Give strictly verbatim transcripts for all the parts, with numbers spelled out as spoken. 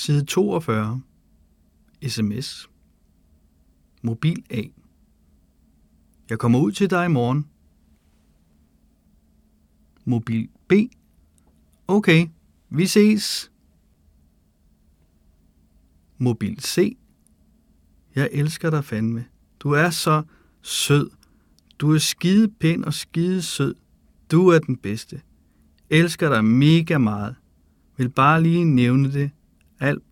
Side toogfyrre. Sms. Mobil A. Jeg kommer ud til dig i morgen. Mobil B. Okay, vi ses. Mobil C. Jeg elsker dig fandme. Du er så sød. Du er skide pæn og skide sød. Du er den bedste. Elsker dig mega meget. Vil bare lige nævne det. Alp.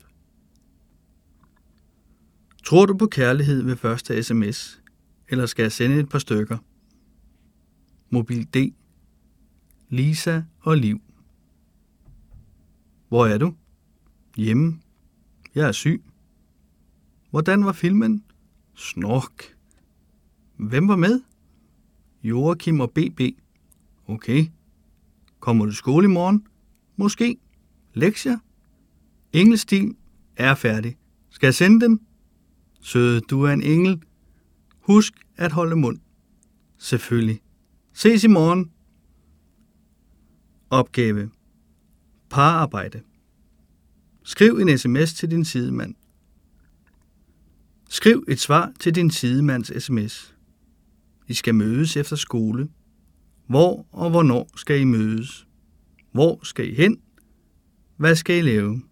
Tror du på kærlighed ved første sms? Eller skal jeg sende et par stykker? Mobil D. Lisa og Liv. Hvor er du? Hjemme. Jeg er syg. Hvordan var filmen? Snork. Hvem var med? Joachim og B B. Okay. Kommer du i skole i morgen? Måske. Lektier? Engelsk-stil er færdig. Skal jeg sende den? Søde, du er en engel. Husk at holde mund. Selvfølgelig. Ses i morgen. Opgave. Pararbejde. Skriv en sms til din sidemand. Skriv et svar til din sidemands sms. I skal mødes efter skole. Hvor og hvornår skal I mødes? Hvor skal I hen? Hvad skal I lave?